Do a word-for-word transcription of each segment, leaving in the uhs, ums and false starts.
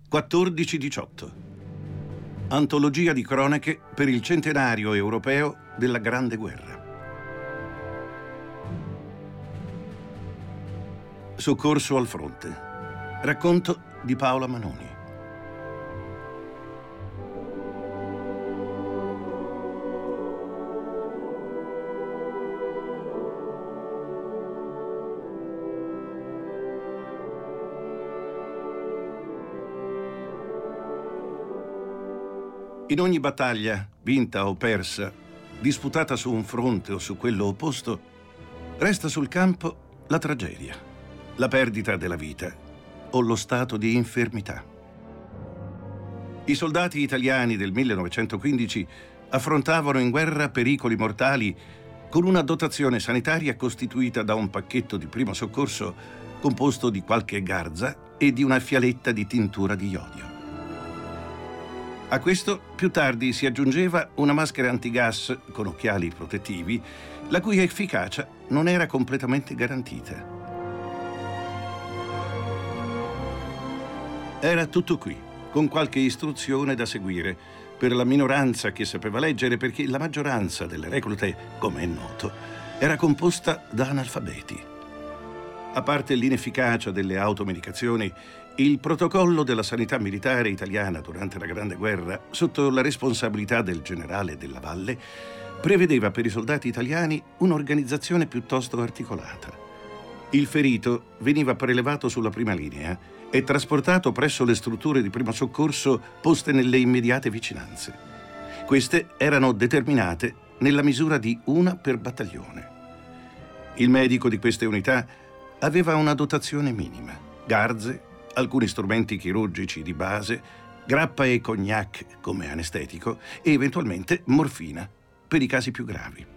quattordici diciotto. Antologia di cronache per il centenario europeo della Grande Guerra. Soccorso al fronte. Racconto di Paola Manoni. In ogni battaglia, vinta o persa, disputata su un fronte o su quello opposto, resta sul campo la tragedia, la perdita della vita o lo stato di infermità. I soldati italiani del millenovecentoquindici affrontavano in guerra pericoli mortali con una dotazione sanitaria costituita da un pacchetto di primo soccorso composto di qualche garza e di una fialetta di tintura di iodio. A questo più tardi si aggiungeva una maschera antigas con occhiali protettivi, la cui efficacia non era completamente garantita. Era tutto qui, con qualche istruzione da seguire, per la minoranza che sapeva leggere, perché la maggioranza delle reclute, come è noto, era composta da analfabeti. A parte l'inefficacia delle automedicazioni, il protocollo della sanità militare italiana durante la Grande Guerra, sotto la responsabilità del generale Della Valle, prevedeva per i soldati italiani un'organizzazione piuttosto articolata. Il ferito veniva prelevato sulla prima linea e trasportato presso le strutture di primo soccorso poste nelle immediate vicinanze. Queste erano determinate nella misura di una per battaglione. Il medico di queste unità aveva una dotazione minima: garze, alcuni strumenti chirurgici di base, grappa e cognac come anestetico e eventualmente morfina per i casi più gravi.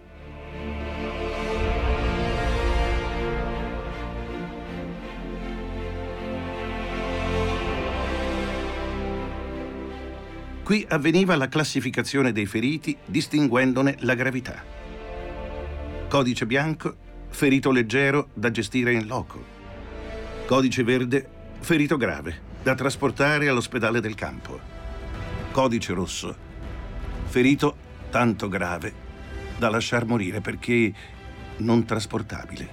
Qui avveniva la classificazione dei feriti distinguendone la gravità. Codice bianco, ferito leggero da gestire in loco. Codice verde, ferito grave, da trasportare all'ospedale del campo. Codice rosso, ferito tanto grave da lasciar morire perché non trasportabile.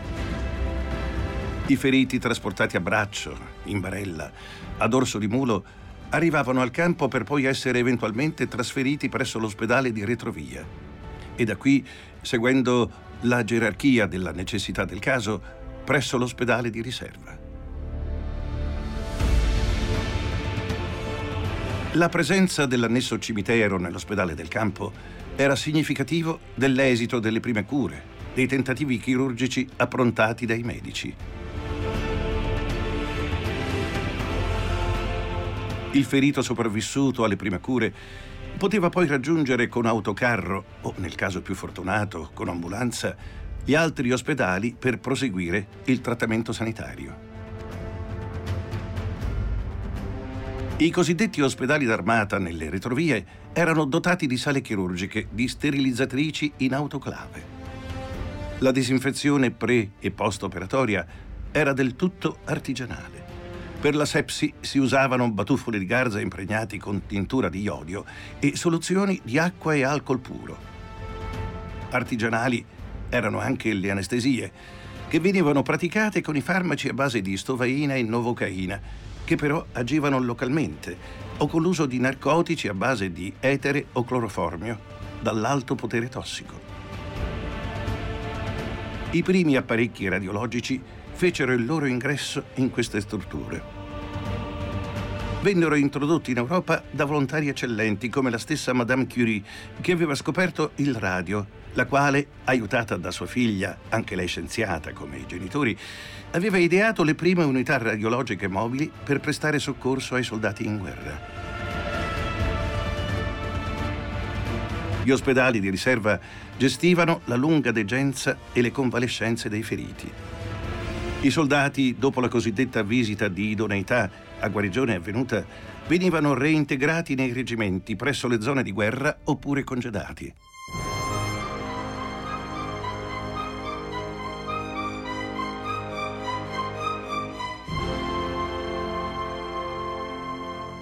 I feriti trasportati a braccio, in barella, a dorso di mulo, arrivavano al campo per poi essere eventualmente trasferiti presso l'ospedale di retrovia. E da qui, seguendo la gerarchia della necessità del caso, presso l'ospedale di riserva. La presenza dell'annesso cimitero nell'ospedale del campo era significativo dell'esito delle prime cure, dei tentativi chirurgici approntati dai medici. Il ferito sopravvissuto alle prime cure poteva poi raggiungere con autocarro, o nel caso più fortunato, con ambulanza, gli altri ospedali per proseguire il trattamento sanitario. I cosiddetti ospedali d'armata nelle retrovie erano dotati di sale chirurgiche, di sterilizzatrici in autoclave. La disinfezione pre- e post-operatoria era del tutto artigianale. Per la sepsi si usavano batuffoli di garza impregnati con tintura di iodio e soluzioni di acqua e alcol puro. Artigianali erano anche le anestesie, che venivano praticate con i farmaci a base di stovaina e novocaina, che però agivano localmente, o con l'uso di narcotici a base di etere o cloroformio, dall'alto potere tossico. I primi apparecchi radiologici fecero il loro ingresso in queste strutture. Vennero introdotti in Europa da volontari eccellenti come la stessa Madame Curie, che aveva scoperto il radio, la quale, aiutata da sua figlia, anche lei scienziata come i genitori, aveva ideato le prime unità radiologiche mobili per prestare soccorso ai soldati in guerra. Gli ospedali di riserva gestivano la lunga degenza e le convalescenze dei feriti. I soldati, dopo la cosiddetta visita di idoneità a guarigione avvenuta, venivano reintegrati nei reggimenti presso le zone di guerra oppure congedati.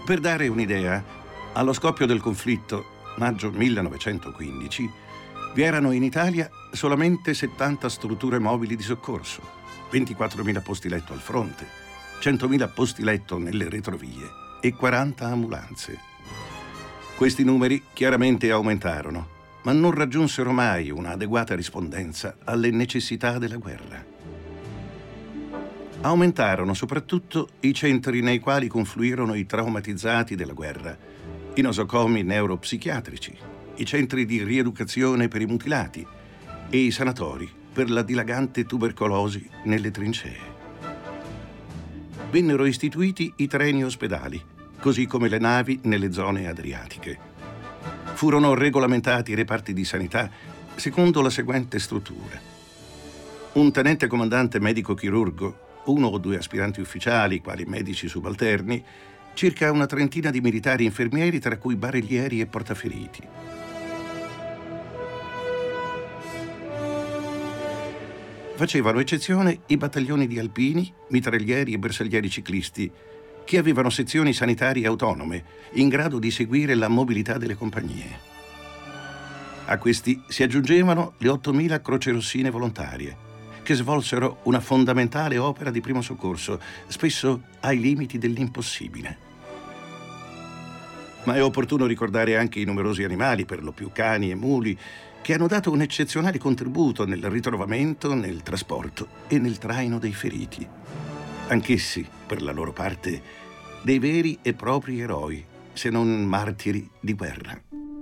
Per dare un'idea, allo scoppio del conflitto, maggio millenovecentoquindici, vi erano in Italia solamente settanta strutture mobili di soccorso, ventiquattromila posti letto al fronte, centomila posti letto nelle retrovie e quaranta ambulanze. Questi numeri chiaramente aumentarono, ma non raggiunsero mai un'adeguata rispondenza alle necessità della guerra. Aumentarono soprattutto i centri nei quali confluirono i traumatizzati della guerra, i nosocomi neuropsichiatrici, i centri di rieducazione per i mutilati e i sanatori per la dilagante tubercolosi nelle trincee. Vennero istituiti i treni ospedali, così come le navi nelle zone adriatiche. Furono regolamentati i reparti di sanità secondo la seguente struttura. Un tenente comandante medico-chirurgo, uno o due aspiranti ufficiali, quali medici subalterni, circa una trentina di militari infermieri, tra cui barellieri e portaferiti. Facevano eccezione i battaglioni di alpini, mitraglieri e bersaglieri ciclisti, che avevano sezioni sanitarie autonome, in grado di seguire la mobilità delle compagnie. A questi si aggiungevano le ottomila crocerossine volontarie, che svolsero una fondamentale opera di primo soccorso, spesso ai limiti dell'impossibile. Ma è opportuno ricordare anche i numerosi animali, per lo più cani e muli, che hanno dato un eccezionale contributo nel ritrovamento, nel trasporto e nel traino dei feriti. Anch'essi, per la loro parte, dei veri e propri eroi, se non martiri di guerra.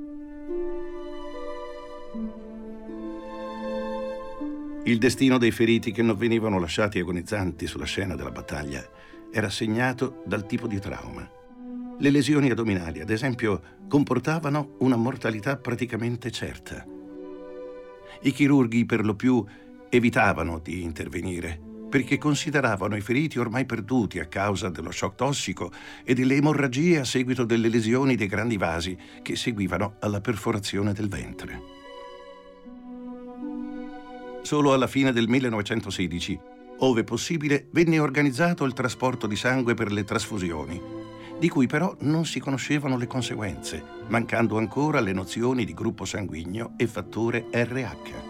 Il destino dei feriti che non venivano lasciati agonizzanti sulla scena della battaglia era segnato dal tipo di trauma. Le lesioni addominali, ad esempio, comportavano una mortalità praticamente certa. I chirurghi, per lo più, evitavano di intervenire perché consideravano i feriti ormai perduti a causa dello shock tossico e delle emorragie a seguito delle lesioni dei grandi vasi che seguivano alla perforazione del ventre. Solo alla fine del millenovecentosedici, ove possibile, venne organizzato il trasporto di sangue per le trasfusioni, di cui però non si conoscevano le conseguenze, mancando ancora le nozioni di gruppo sanguigno e fattore erre acca.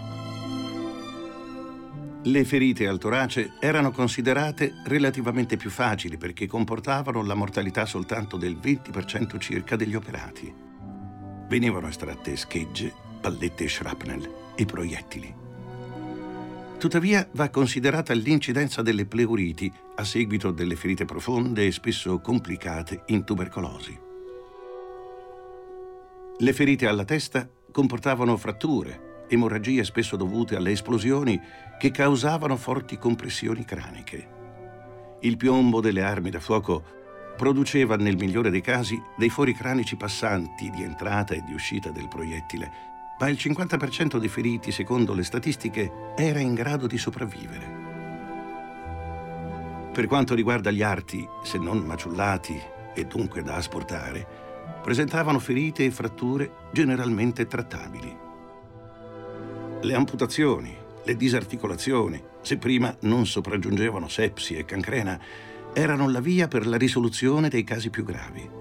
Le ferite al torace erano considerate relativamente più facili perché comportavano la mortalità soltanto del venti per cento circa degli operati. Venivano estratte schegge, pallette shrapnel e proiettili. Tuttavia va considerata l'incidenza delle pleuriti a seguito delle ferite profonde e spesso complicate in tubercolosi. Le ferite alla testa comportavano fratture, emorragie spesso dovute alle esplosioni che causavano forti compressioni craniche. Il piombo delle armi da fuoco produceva nel migliore dei casi dei fori cranici passanti di entrata e di uscita del proiettile, ma il cinquanta per cento dei feriti, secondo le statistiche, era in grado di sopravvivere. Per quanto riguarda gli arti, se non maciullati e dunque da asportare, presentavano ferite e fratture generalmente trattabili. Le amputazioni, le disarticolazioni, se prima non sopraggiungevano sepsi e cancrena, erano la via per la risoluzione dei casi più gravi.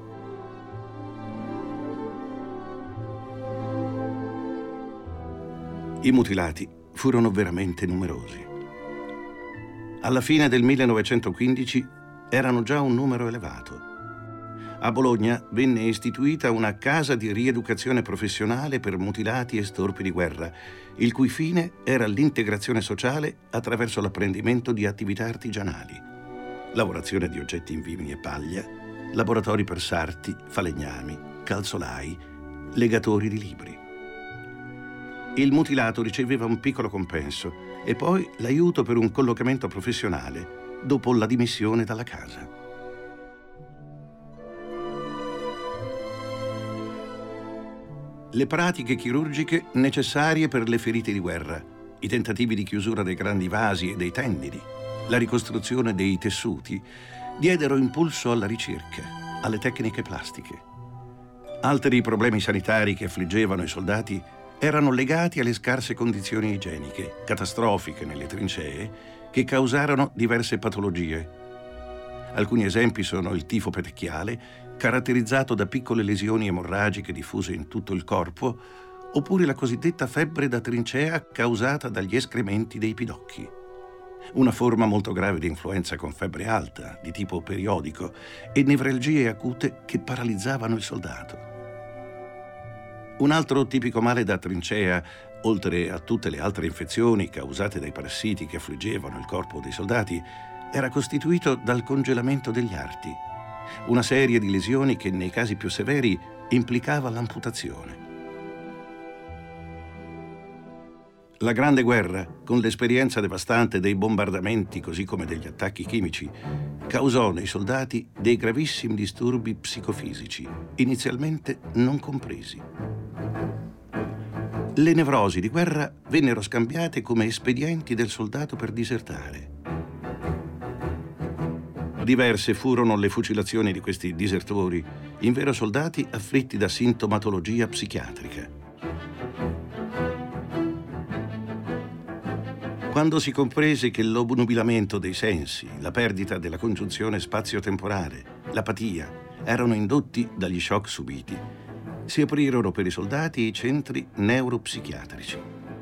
I mutilati furono veramente numerosi. Alla fine del millenovecentoquindici erano già un numero elevato. A Bologna venne istituita una casa di rieducazione professionale per mutilati e storpi di guerra, il cui fine era l'integrazione sociale attraverso l'apprendimento di attività artigianali, lavorazione di oggetti in vimini e paglia, laboratori per sarti, falegnami, calzolai, legatori di libri. Il mutilato riceveva un piccolo compenso e poi l'aiuto per un collocamento professionale dopo la dimissione dalla casa. Le pratiche chirurgiche necessarie per le ferite di guerra, i tentativi di chiusura dei grandi vasi e dei tendini, la ricostruzione dei tessuti, diedero impulso alla ricerca, alle tecniche plastiche. Altri problemi sanitari che affliggevano i soldati erano legati alle scarse condizioni igieniche, catastrofiche nelle trincee, che causarono diverse patologie. Alcuni esempi sono il tifo petechiale, caratterizzato da piccole lesioni emorragiche diffuse in tutto il corpo, oppure la cosiddetta febbre da trincea causata dagli escrementi dei pidocchi. Una forma molto grave di influenza con febbre alta, di tipo periodico, e nevralgie acute che paralizzavano il soldato. Un altro tipico male da trincea, oltre a tutte le altre infezioni causate dai parassiti che affliggevano il corpo dei soldati, era costituito dal congelamento degli arti, una serie di lesioni che nei casi più severi implicava l'amputazione. La Grande Guerra, con l'esperienza devastante dei bombardamenti così come degli attacchi chimici, causò nei soldati dei gravissimi disturbi psicofisici, inizialmente non compresi. Le nevrosi di guerra vennero scambiate come espedienti del soldato per disertare. Diverse furono le fucilazioni di questi disertori, invero soldati afflitti da sintomatologia psichiatrica. Quando si comprese che l'obnubilamento dei sensi, la perdita della congiunzione spazio-temporale, l'apatia erano indotti dagli shock subiti, si aprirono per i soldati i centri neuropsichiatrici.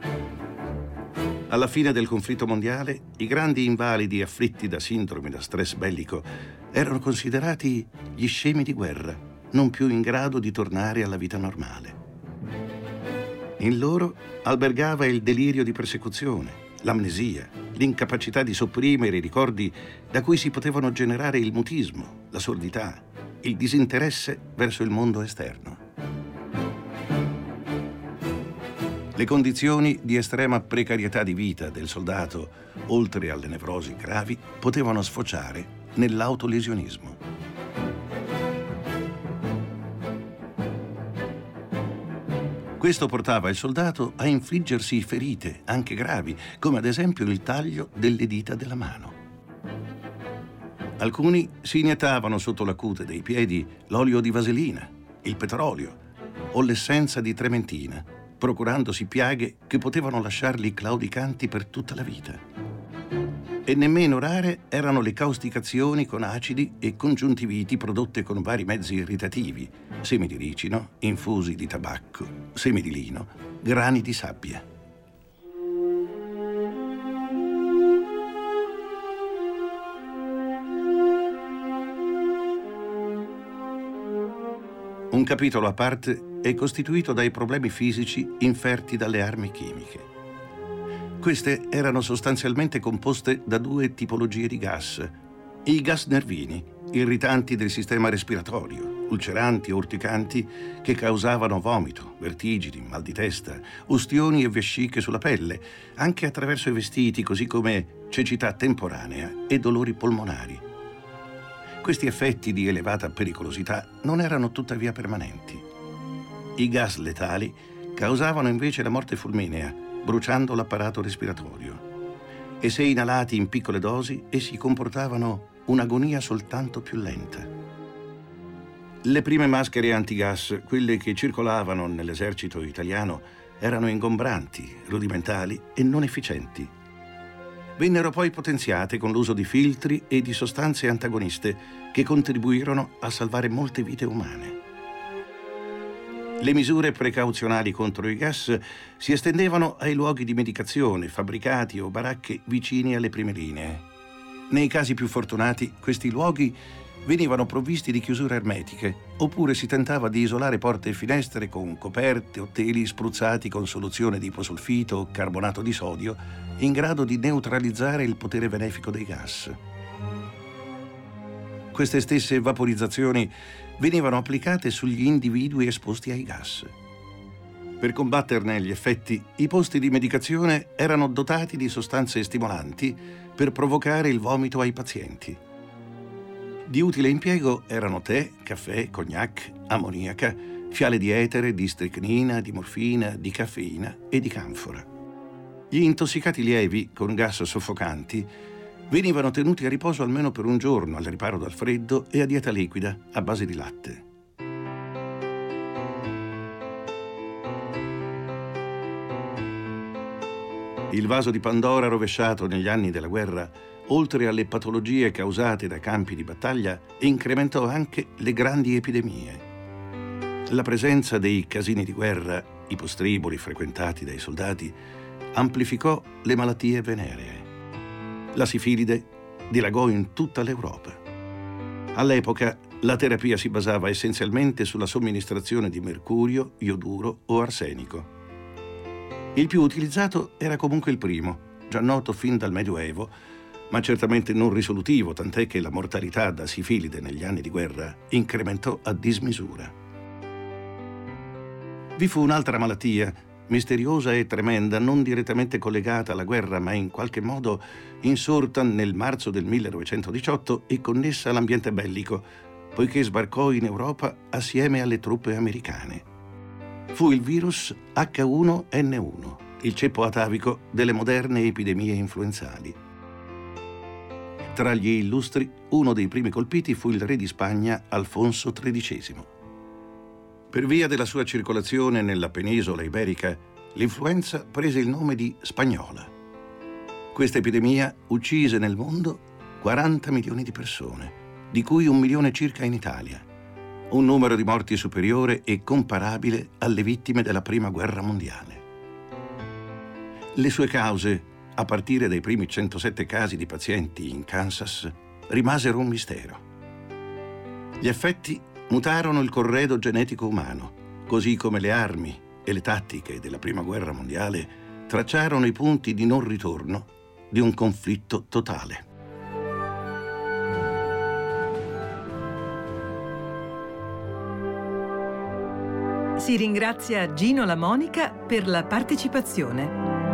Alla fine del conflitto mondiale, i grandi invalidi afflitti da sindrome da stress bellico erano considerati gli scemi di guerra, non più in grado di tornare alla vita normale. In loro albergava il delirio di persecuzione, l'amnesia, l'incapacità di sopprimere i ricordi da cui si potevano generare il mutismo, la sordità, il disinteresse verso il mondo esterno. Le condizioni di estrema precarietà di vita del soldato, oltre alle nevrosi gravi, potevano sfociare nell'autolesionismo. Questo portava il soldato a infliggersi ferite, anche gravi, come ad esempio il taglio delle dita della mano. Alcuni si iniettavano sotto la cute dei piedi l'olio di vaselina, il petrolio o l'essenza di trementina, procurandosi piaghe che potevano lasciarli claudicanti per tutta la vita. E nemmeno rare erano le causticazioni con acidi e congiuntiviti prodotte con vari mezzi irritativi, semi di ricino, infusi di tabacco, semi di lino, grani di sabbia. Un capitolo a parte è costituito dai problemi fisici inferti dalle armi chimiche. Queste erano sostanzialmente composte da due tipologie di gas. I gas nervini, irritanti del sistema respiratorio, ulceranti e urticanti che causavano vomito, vertigini, mal di testa, ustioni e vesciche sulla pelle, anche attraverso i vestiti, così come cecità temporanea e dolori polmonari. Questi effetti di elevata pericolosità non erano tuttavia permanenti. I gas letali causavano invece la morte fulminea, bruciando l'apparato respiratorio, e se inalati in piccole dosi essi comportavano un'agonia soltanto più lenta. Le prime maschere antigas, quelle che circolavano nell'esercito italiano, erano ingombranti, rudimentali e non efficienti. Vennero poi potenziate con l'uso di filtri e di sostanze antagoniste che contribuirono a salvare molte vite umane. Le misure precauzionali contro i gas si estendevano ai luoghi di medicazione, fabbricati o baracche vicini alle prime linee. Nei casi più fortunati, questi luoghi venivano provvisti di chiusure ermetiche, oppure si tentava di isolare porte e finestre con coperte o teli spruzzati con soluzione di iposulfito o carbonato di sodio, in grado di neutralizzare il potere benefico dei gas. Queste stesse vaporizzazioni venivano applicate sugli individui esposti ai gas. Per combatterne gli effetti, i posti di medicazione erano dotati di sostanze stimolanti per provocare il vomito ai pazienti. Di utile impiego erano tè, caffè, cognac, ammoniaca, fiale di etere, di stricnina, di morfina, di caffeina e di canfora. Gli intossicati lievi con gas soffocanti venivano tenuti a riposo almeno per un giorno al riparo dal freddo e a dieta liquida a base di latte. Il vaso di Pandora rovesciato negli anni della guerra oltre alle patologie causate dai campi di battaglia, incrementò anche le grandi epidemie. La presenza dei casini di guerra, i postriboli frequentati dai soldati, amplificò le malattie veneree. La sifilide dilagò in tutta l'Europa. All'epoca la terapia si basava essenzialmente sulla somministrazione di mercurio, ioduro o arsenico. Il più utilizzato era comunque il primo, già noto fin dal Medioevo, ma certamente non risolutivo, tant'è che la mortalità da sifilide negli anni di guerra incrementò a dismisura. Vi fu un'altra malattia, misteriosa e tremenda, non direttamente collegata alla guerra, ma in qualche modo insorta nel marzo del millenovecentodiciotto e connessa all'ambiente bellico, poiché sbarcò in Europa assieme alle truppe americane. Fu il virus acca uno enne uno, il ceppo atavico delle moderne epidemie influenzali. Tra gli illustri, uno dei primi colpiti fu il re di Spagna Alfonso tredicesimo. Per via della sua circolazione nella penisola iberica, l'influenza prese il nome di spagnola. Questa epidemia uccise nel mondo quaranta milioni di persone, di cui un milione circa in Italia, un numero di morti superiore e comparabile alle vittime della Prima Guerra Mondiale. Le sue cause, a partire dai primi centosette casi di pazienti in Kansas, rimasero un mistero. Gli effetti mutarono il corredo genetico umano, così come le armi e le tattiche della Prima Guerra Mondiale tracciarono i punti di non ritorno di un conflitto totale. Si ringrazia Gino La Monica per la partecipazione.